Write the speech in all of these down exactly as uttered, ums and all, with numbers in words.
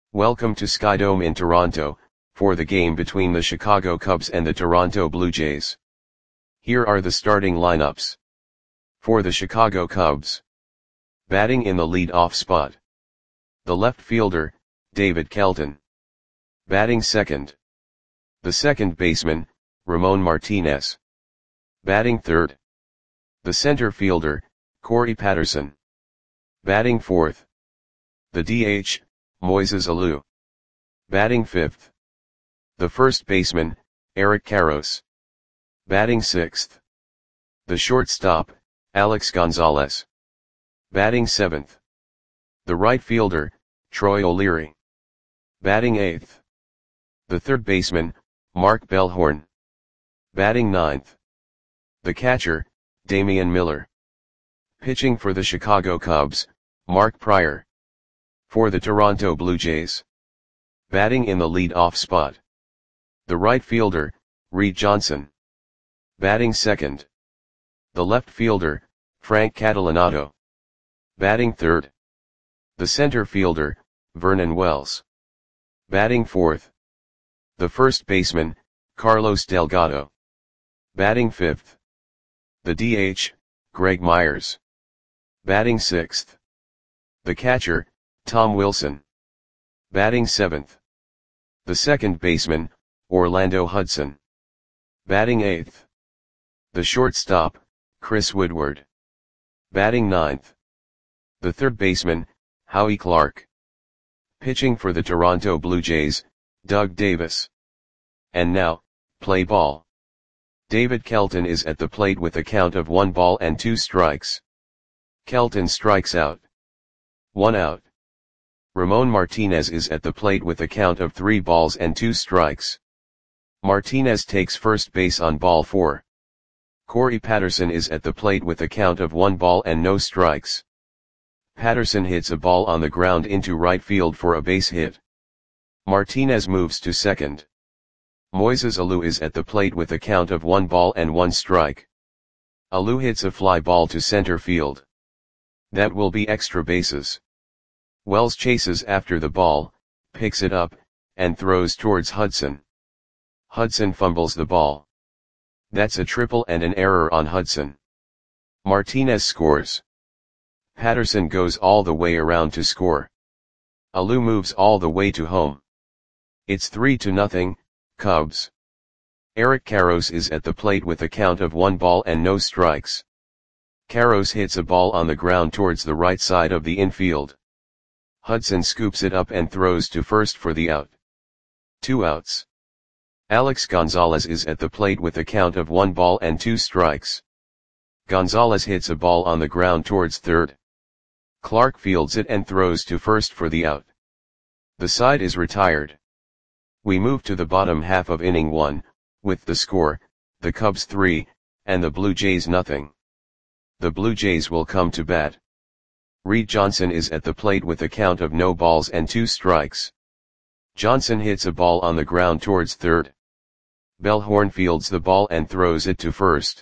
Welcome to Skydome in Toronto, for the game between the Chicago Cubs and the Toronto Blue Jays. Here are the starting lineups. For the Chicago Cubs. Batting in the lead-off spot. The left fielder, David Kelton. Batting second. The second baseman, Ramon Martinez. Batting third. The center fielder, Corey Patterson. Batting fourth. The D H, Moises Alou. Batting fifth. The first baseman, Eric Karros. Batting sixth. The shortstop, Alex Gonzalez. Batting seventh. The right fielder, Troy O'Leary. Batting eighth. The third baseman, Mark Bellhorn. Batting ninth. The catcher, Damian Miller. Pitching for the Chicago Cubs, Mark Prior. For the Toronto Blue Jays. Batting in the lead-off spot. The right fielder, Reed Johnson. Batting second. The left fielder, Frank Catalanotto. Batting third. The center fielder, Vernon Wells. Batting fourth. The first baseman, Carlos Delgado. Batting fifth. The D H, Greg Myers. Batting sixth. The catcher, Tom Wilson. Batting seventh. The second baseman, Orlando Hudson. Batting eighth. The shortstop, Chris Woodward. Batting ninth. The third baseman, Howie Clark. Pitching for the Toronto Blue Jays, Doug Davis. And now, play ball. David Kelton is at the plate with a count of one ball and two strikes. Kelton strikes out. One out. Ramon Martinez is at the plate with a count of three balls and two strikes. Martinez takes first base on ball four. Corey Patterson is at the plate with a count of one ball and no strikes. Patterson hits a ball on the ground into right field for a base hit. Martinez moves to second. Moises Alou is at the plate with a count of one ball and one strike. Alou hits a fly ball to center field. That will be extra bases. Wells chases after the ball, picks it up, and throws towards Hudson. Hudson fumbles the ball. That's a triple and an error on Hudson. Martinez scores. Patterson goes all the way around to score. Alou moves all the way to home. It's three to nothing, Cubs. Eric Karros is at the plate with a count of one ball and no strikes. Karros hits a ball on the ground towards the right side of the infield. Hudson scoops it up and throws to first for the out. Two outs. Alex Gonzalez is at the plate with a count of one ball and two strikes. Gonzalez hits a ball on the ground towards third. Clark fields it and throws to first for the out. The side is retired. We move to the bottom half of inning one, with the score, the Cubs three, and the Blue Jays nothing. The Blue Jays will come to bat. Reed Johnson is at the plate with a count of no balls and two strikes. Johnson hits a ball on the ground towards third. Bellhorn fields the ball and throws it to first.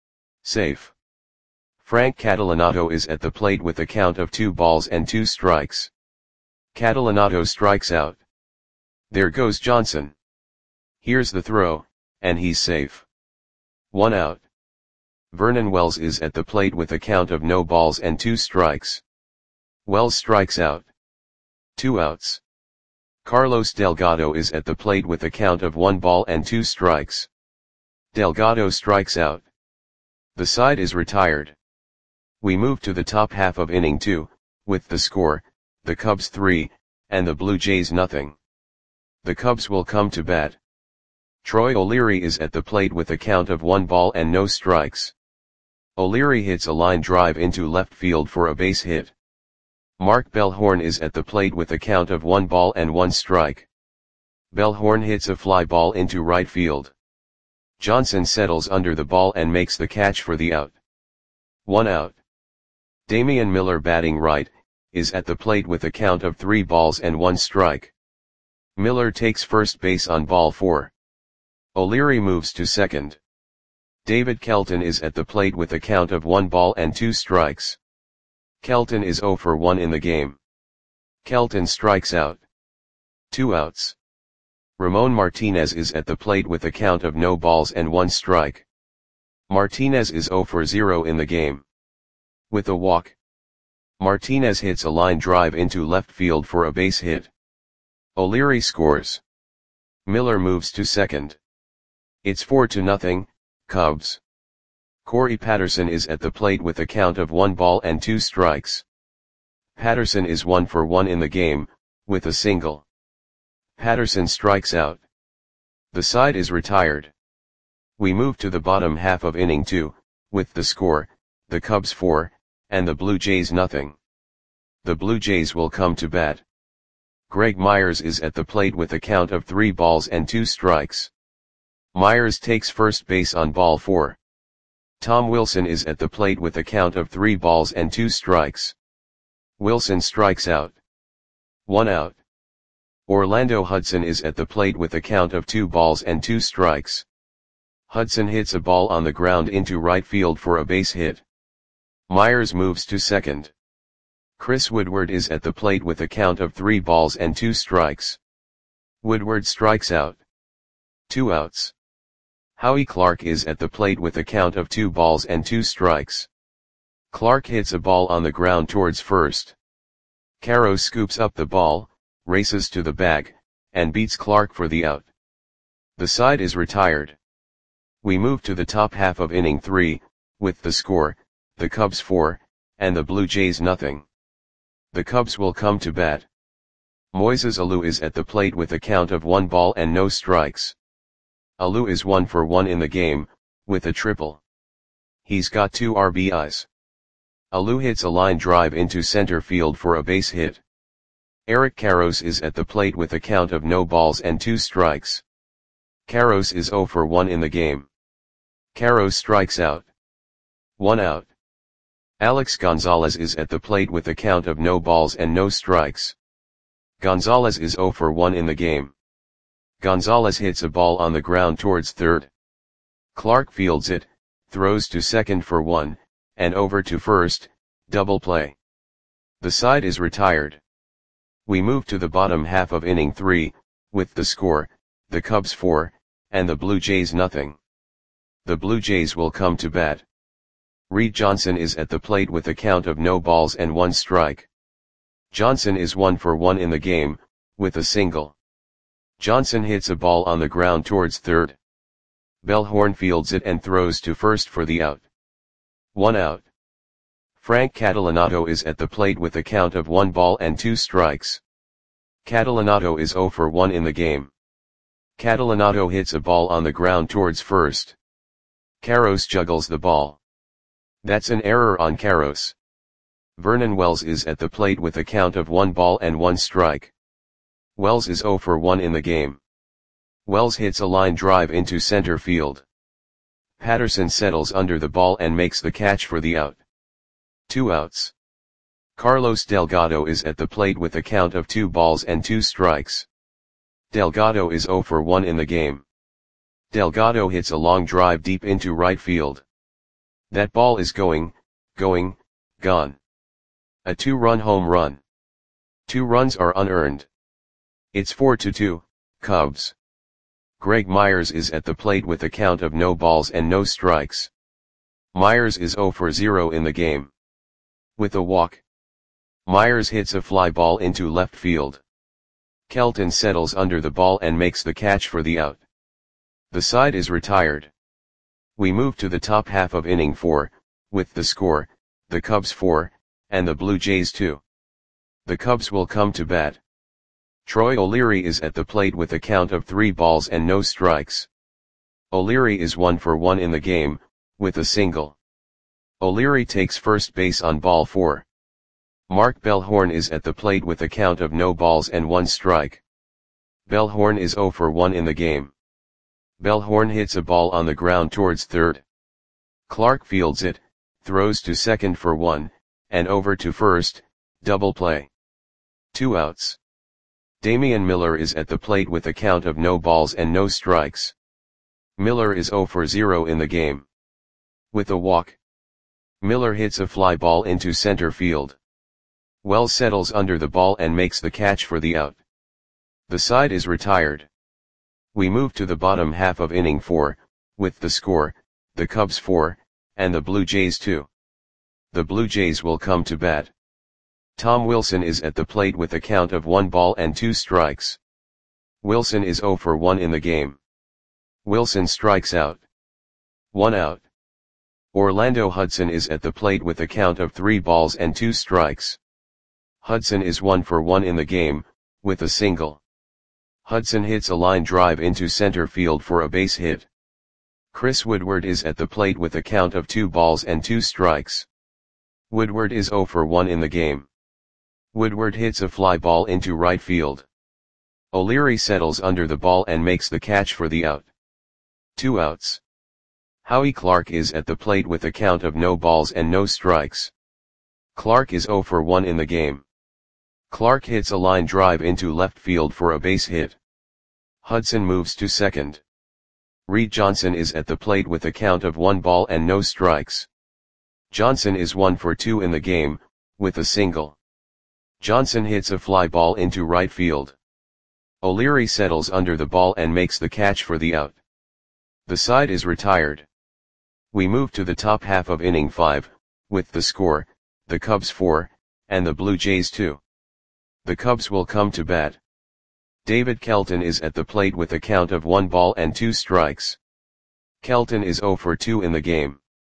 Safe. Frank Catalanotto is at the plate with a count of two balls and two strikes. Catalanotto strikes out. There goes Johnson. Here's the throw, and he's safe. One out. Vernon Wells is at the plate with a count of no balls and two strikes. Wells strikes out. Two outs. Carlos Delgado is at the plate with a count of one ball and two strikes. Delgado strikes out. The side is retired. We move to the top half of inning two, with the score, the Cubs three, and the Blue Jays nothing. The Cubs will come to bat. Troy O'Leary is at the plate with a count of one ball and no strikes. O'Leary hits a line drive into left field for a base hit. Mark Bellhorn is at the plate with a count of one ball and one strike. Bellhorn hits a fly ball into right field. Johnson settles under the ball and makes the catch for the out. One out. Damian Miller, batting right, is at the plate with a count of three balls and one strike. Miller takes first base on ball four. O'Leary moves to second. David Kelton is at the plate with a count of one ball and two strikes. Kelton is zero for one in the game. Kelton strikes out. Two outs. Ramon Martinez is at the plate with a count of no balls and one strike. Martinez is zero for zero in the game. With a walk, Martinez hits a line drive into left field for a base hit. O'Leary scores. Miller moves to second. It's four to nothing, Cubs. Corey Patterson is at the plate with a count of one ball and two strikes. Patterson is one for one in the game, with a single. Patterson strikes out. The side is retired. We move to the bottom half of inning two, with the score, the Cubs four, and the Blue Jays nothing. The Blue Jays will come to bat. Greg Myers is at the plate with a count of three balls and two strikes. Myers takes first base on ball four. Tom Wilson is at the plate with a count of three balls and two strikes. Wilson strikes out. One out. Orlando Hudson is at the plate with a count of two balls and two strikes. Hudson hits a ball on the ground into right field for a base hit. Myers moves to second. Chris Woodward is at the plate with a count of three balls and two strikes. Woodward strikes out. Two outs. Howie Clark is at the plate with a count of two balls and two strikes. Clark hits a ball on the ground towards first. Caro scoops up the ball, races to the bag, and beats Clark for the out. The side is retired. We move to the top half of inning three, with the score, the Cubs four, and the Blue Jays nothing. The Cubs will come to bat. Moises Alou is at the plate with a count of one ball and no strikes. Alou is one for one in the game, with a triple. He's got two R B Is. Alou hits a line drive into center field for a base hit. Eric Karros is at the plate with a count of no balls and two strikes. Karros is zero for one in the game. Karros strikes out. One out. Alex Gonzalez is at the plate with a count of no balls and no strikes. Gonzalez is zero for one in the game. Gonzalez hits a ball on the ground towards third. Clark fields it, throws to second for one, and over to first, double play. The side is retired. We move to the bottom half of inning three, with the score, the Cubs four, and the Blue Jays nothing. The Blue Jays will come to bat. Reed Johnson is at the plate with a count of no balls and one strike. Johnson is one for one in the game, with a single. Johnson hits a ball on the ground towards third. Bellhorn fields it and throws to first for the out. One out. Frank Catalanato is at the plate with a count of one ball and two strikes. Catalanato is zero for one in the game. Catalanato hits a ball on the ground towards first. Karros juggles the ball. That's an error on Karros. Vernon Wells is at the plate with a count of one ball and one strike. Wells is zero for one in the game. Wells hits a line drive into center field. Patterson settles under the ball and makes the catch for the out. Two outs. Carlos Delgado is at the plate with a count of two balls and two strikes. Delgado is zero for one in the game. Delgado hits a long drive deep into right field. That ball is going, going, gone. A two-run home run. Two runs are unearned. It's four to two, Cubs. Greg Myers is at the plate with a count of no balls and no strikes. Myers is zero for zero in the game. With a walk, Myers hits a fly ball into left field. Kelton settles under the ball and makes the catch for the out. The side is retired. We move to the top half of inning four, with the score, the Cubs four, and the Blue Jays two. The Cubs will come to bat. Troy O'Leary is at the plate with a count of three balls and no strikes. O'Leary is one for one in the game, with a single. O'Leary takes first base on ball four. Mark Bellhorn is at the plate with a count of no balls and one strike. Bellhorn is zero for one in the game. Bellhorn hits a ball on the ground towards third. Clark fields it, throws to second for one, and over to first, double play. Two outs. Damian Miller is at the plate with a count of no balls and no strikes. Miller is zero for zero in the game. With a walk, Miller hits a fly ball into center field. Wells settles under the ball and makes the catch for the out. The side is retired. We move to the bottom half of inning four, with the score, the Cubs four, and the Blue Jays two. The Blue Jays will come to bat. Tom Wilson is at the plate with a count of one ball and two strikes. Wilson is zero for one in the game. Wilson strikes out. One out. Orlando Hudson is at the plate with a count of three balls and two strikes. Hudson is one for one in the game, with a single. Hudson hits a line drive into center field for a base hit. Chris Woodward is at the plate with a count of two balls and two strikes. Woodward is zero for one in the game. Woodward hits a fly ball into right field. O'Leary settles under the ball and makes the catch for the out. Two outs. Howie Clark is at the plate with a count of no balls and no strikes. Clark is zero for one in the game. Clark hits a line drive into left field for a base hit. Hudson moves to second. Reed Johnson is at the plate with a count of one ball and no strikes. Johnson is one for two in the game, with a single. Johnson hits a fly ball into right field. O'Leary settles under the ball and makes the catch for the out. The side is retired. We move to the top half of inning five, with the score, the Cubs four, and the Blue Jays two. The Cubs will come to bat. David Kelton is at the plate with a count of one ball and two strikes. Kelton is zero for two in the game.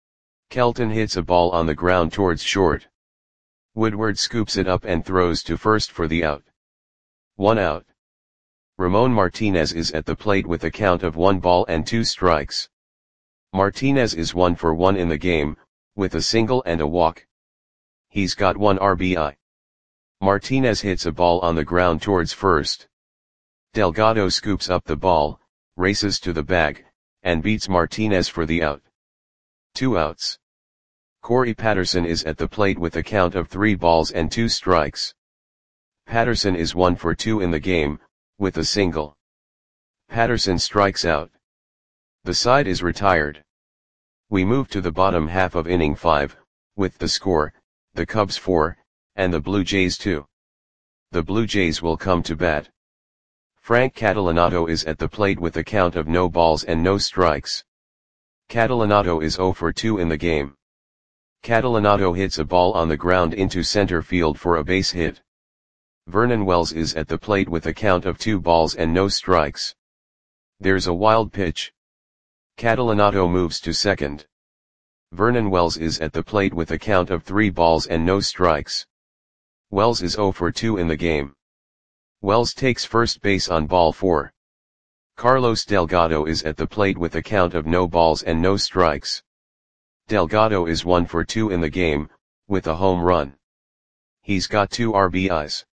Kelton hits a ball on the ground towards short. Woodward scoops it up and throws to first for the out. One out. Ramon Martinez is at the plate with a count of one ball and two strikes. Martinez is one for one in the game, with a single and a walk. He's got one R B I. Martinez hits a ball on the ground towards first. Delgado scoops up the ball, races to the bag, and beats Martinez for the out. Two outs. Corey Patterson is at the plate with a count of three balls and two strikes. Patterson is one for two in the game, with a single. Patterson strikes out. The side is retired. We move to the bottom half of inning five, with the score, the Cubs four, and the Blue Jays two. The Blue Jays will come to bat. Frank Catalanotto is at the plate with a count of no balls and no strikes. Catalanotto is zero for two in the game. Catalanotto hits a ball on the ground into center field for a base hit. Vernon Wells is at the plate with a count of two balls and no strikes. There's a wild pitch. Catalanotto moves to second. Vernon Wells is at the plate with a count of three balls and no strikes. Wells is zero for two in the game. Wells takes first base on ball four. Carlos Delgado is at the plate with a count of no balls and no strikes. Delgado is one for two in the game, with a home run. He's got two R B Is.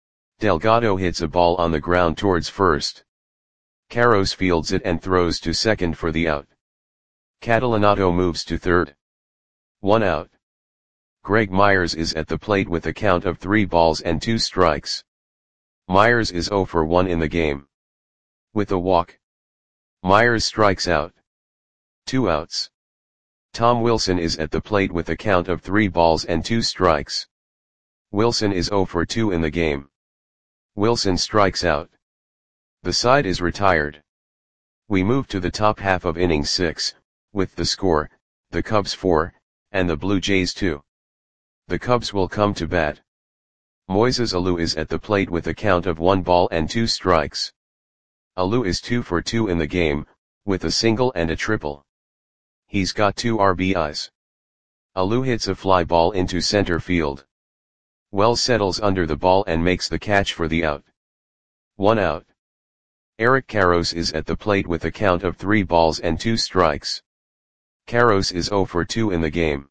Delgado hits a ball on the ground towards first. Karros fields it and throws to second for the out. Catalanotto moves to third. One out. Greg Myers is at the plate with a count of three balls and two strikes. Myers is zero for one in the game. With a walk. Myers strikes out. Two outs. Tom Wilson is at the plate with a count of three balls and two strikes. Wilson is zero for two in the game. Wilson strikes out. The side is retired. We move to the top half of inning six, with the score, the Cubs four, and the Blue Jays two. The Cubs will come to bat. Moises Alou is at the plate with a count of one ball and two strikes. Alou is two for two in the game, with a single and a triple. He's got two R B Is. Alou hits a fly ball into center field. Wells settles under the ball and makes the catch for the out. One out. Eric Karros is at the plate with a count of three balls and two strikes. Karros is zero for two in the game.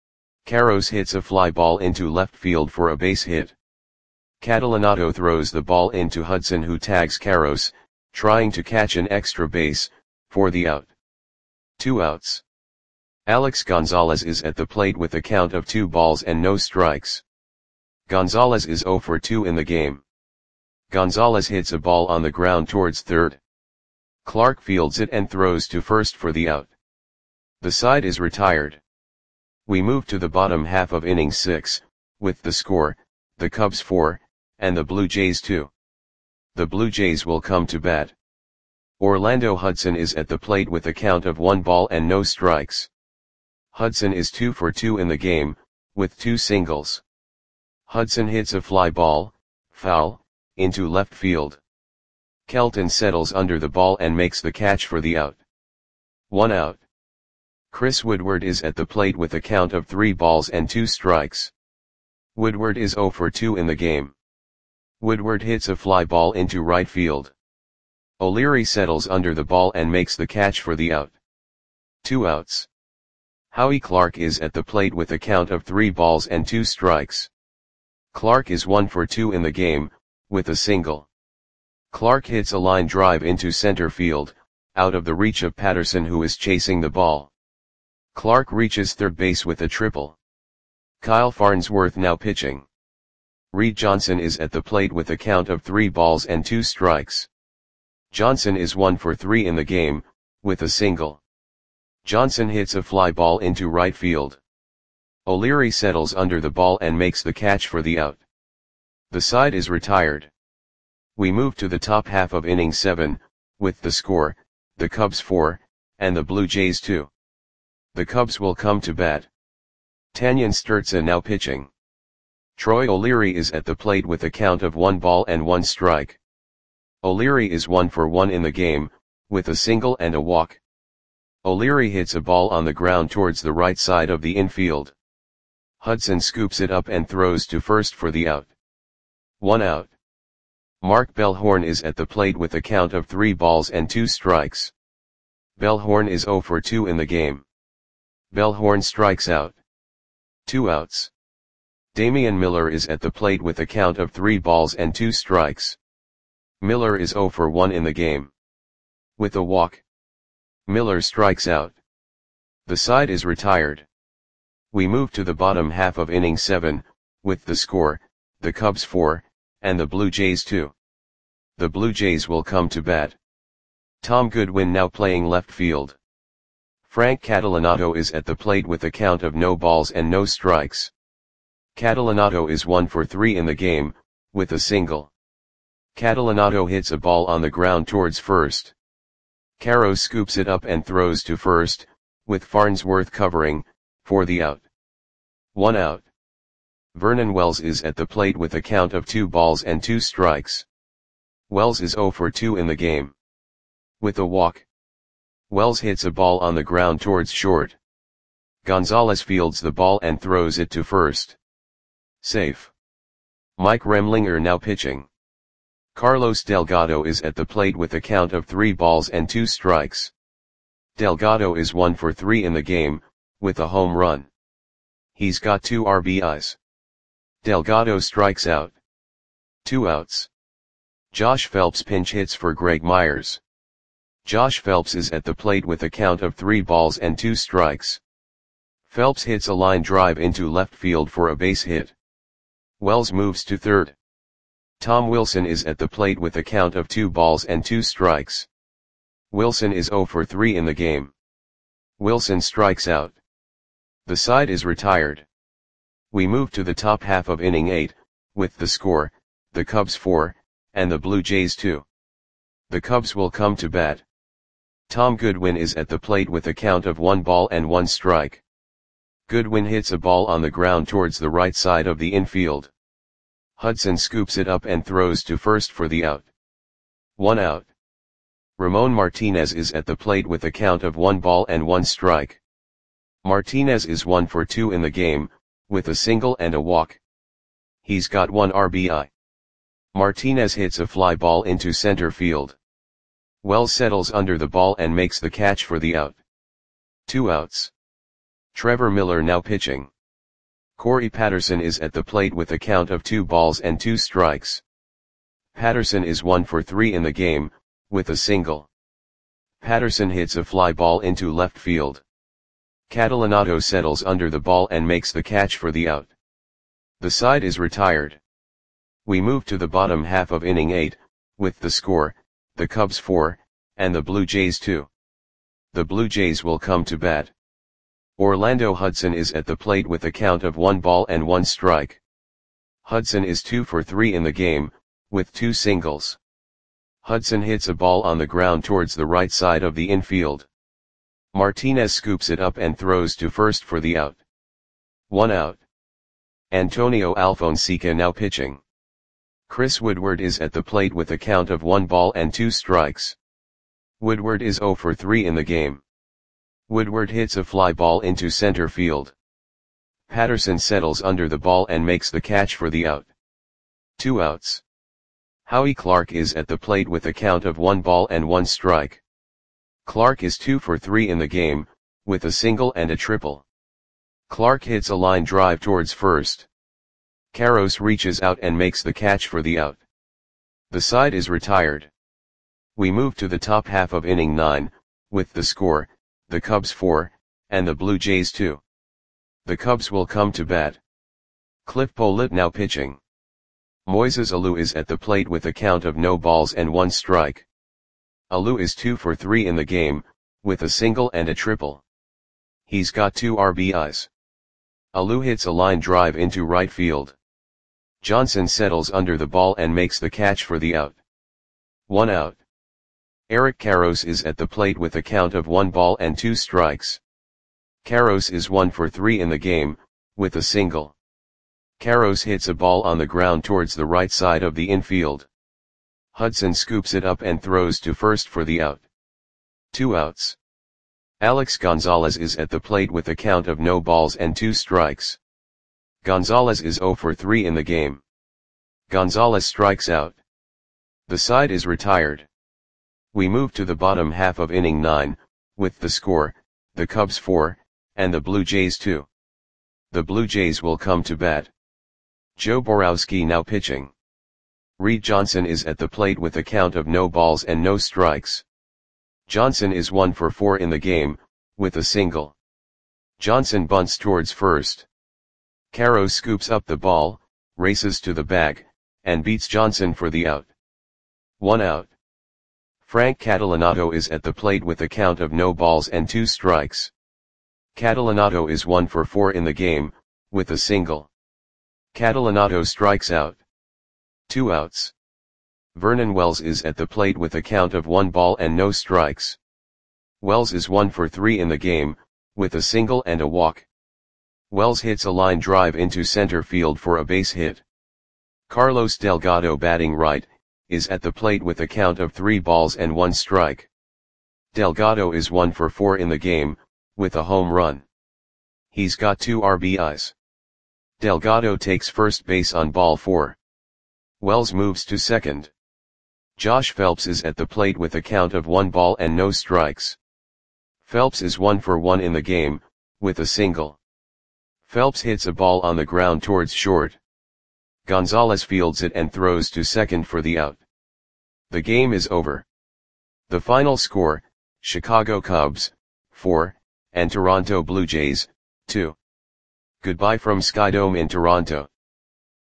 Karros hits a fly ball into left field for a base hit. Catalanotto throws the ball into Hudson, who tags Karros, trying to catch an extra base, for the out. Two outs. Alex Gonzalez is at the plate with a count of two balls and no strikes. Gonzalez is zero for two in the game. Gonzalez hits a ball on the ground towards third. Clark fields it and throws to first for the out. The side is retired. We move to the bottom half of inning six, with the score, the Cubs four, and the Blue Jays two. the Blue Jays will come to bat. Orlando Hudson is at the plate with a count of one ball and no strikes. Hudson is two for two in the game, with two singles. Hudson hits a fly ball, foul, into left field. Kelton settles under the ball and makes the catch for the out. One out. Chris Woodward is at the plate with a count of three balls and two strikes. Woodward is zero for two in the game. Woodward hits a fly ball into right field. O'Leary settles under the ball and makes the catch for the out. Two outs. Howie Clark is at the plate with a count of three balls and two strikes. Clark is one for two in the game, with a single. Clark hits a line drive into center field, out of the reach of Patterson, who is chasing the ball. Clark reaches third base with a triple. Kyle Farnsworth now pitching. Reed Johnson is at the plate with a count of three balls and two strikes. Johnson is one for three in the game, with a single. Johnson hits a fly ball into right field. O'Leary settles under the ball and makes the catch for the out. The side is retired. We move to the top half of inning seven, with the score, the Cubs four, and the Blue Jays two. The Cubs will come to bat. Tanyan Sturtze now pitching. Troy O'Leary is at the plate with a count of one ball and one strike. O'Leary is one for one in the game, with a single and a walk. O'Leary hits a ball on the ground towards the right side of the infield. Hudson scoops it up and throws to first for the out. One out. Mark Bellhorn is at the plate with a count of three balls and two strikes. Bellhorn is zero for two in the game. Bellhorn strikes out. Two outs. Damian Miller is at the plate with a count of three balls and two strikes. Miller is zero for one in the game. With a walk. Miller strikes out. The side is retired. We move to the bottom half of inning seven, with the score, the Cubs four, and the Blue Jays two. The Blue Jays will come to bat. Tom Goodwin now playing left field. Frank Catalanato is at the plate with a count of no balls and no strikes. Catalanato is one for three in the game, with a single. Catalanato hits a ball on the ground towards first. Caro scoops it up and throws to first, with Farnsworth covering, for the out. One out. Vernon Wells is at the plate with a count of two balls and two strikes. Wells is zero for two in the game. With a walk. Wells hits a ball on the ground towards short. Gonzalez fields the ball and throws it to first. Safe. Mike Remlinger now pitching. Carlos Delgado is at the plate with a count of three balls and two strikes. Delgado is one for three in the game, with a home run. He's got two R B Is. Delgado strikes out. Two outs. Josh Phelps pinch hits for Greg Myers. Josh Phelps is at the plate with a count of three balls and two strikes. Phelps hits a line drive into left field for a base hit. Wells moves to third. Tom Wilson is at the plate with a count of two balls and two strikes. Wilson is zero for three in the game. Wilson strikes out. The side is retired. We move to the top half of inning eight, with the score, the Cubs four, and the Blue Jays two. The Cubs will come to bat. Tom Goodwin is at the plate with a count of one ball and one strike. Goodwin hits a ball on the ground towards the right side of the infield. Hudson scoops it up and throws to first for the out. One out. Ramon Martinez is at the plate with a count of one ball and one strike. Martinez is one for two in the game, with a single and a walk. He's got one R B I. Martinez hits a fly ball into center field. Wells settles under the ball and makes the catch for the out. Two outs. Trevor Miller now pitching. Corey Patterson is at the plate with a count of two balls and two strikes. Patterson is one for three in the game, with a single. Patterson hits a fly ball into left field. Catalanato settles under the ball and makes the catch for the out. The side is retired. We move to the bottom half of inning eight, with the score, the Cubs four, and the Blue Jays two. The Blue Jays will come to bat. Orlando Hudson is at the plate with a count of one ball and one strike. Hudson is two for three in the game, with two singles. Hudson hits a ball on the ground towards the right side of the infield. Martinez scoops it up and throws to first for the out. One out. Antonio Alfonseca now pitching. Chris Woodward is at the plate with a count of one ball and two strikes. Woodward is zero for three in the game. Woodward hits a fly ball into center field. Patterson settles under the ball and makes the catch for the out. Two outs. Howie Clark is at the plate with a count of one ball and one strike. Clark is two for three in the game, with a single and a triple. Clark hits a line drive towards first. Karros reaches out and makes the catch for the out. The side is retired. We move to the top half of inning nine, with the score, the Cubs four, and the Blue Jays two. The Cubs will come to bat. Cliff Pollitt now pitching. Moises Alou is at the plate with a count of no balls and one strike. Alou is two for three in the game, with a single and a triple. He's got two R B Is. Alou hits a line drive into right field. Johnson settles under the ball and makes the catch for the out. One out. Eric Karros is at the plate with a count of one ball and two strikes. Karros is one for three in the game, with a single. Karros hits a ball on the ground towards the right side of the infield. Hudson scoops it up and throws to first for the out. Two outs. Alex Gonzalez is at the plate with a count of no balls and two strikes. Gonzalez is zero for three in the game. Gonzalez strikes out. The side is retired. We move to the bottom half of inning nine, with the score, the Cubs four, and the Blue Jays two. The Blue Jays will come to bat. Joe Borowski now pitching. Reed Johnson is at the plate with a count of no balls and no strikes. Johnson is one for four in the game, with a single. Johnson bunts towards first. Karros scoops up the ball, races to the bag, and beats Johnson for the out. One out. Frank Catalanato is at the plate with a count of no balls and two strikes. Catalanato is one for four in the game, with a single. Catalanato strikes out. Two outs. Vernon Wells is at the plate with a count of one ball and no strikes. Wells is one for three in the game, with a single and a walk. Wells hits a line drive into center field for a base hit. Carlos Delgado batting right, is at the plate with a count of three balls and one strike. Delgado is one for four in the game, with a home run. He's got two R B Is. Delgado takes first base on ball four. Wells moves to second. Josh Phelps is at the plate with a count of one ball and no strikes. Phelps is one for one in the game, with a single. Phelps hits a ball on the ground towards short. Gonzalez fields it and throws to second for the out. The game is over. The final score, Chicago Cubs, four, and Toronto Blue Jays, two. Goodbye from Skydome in Toronto.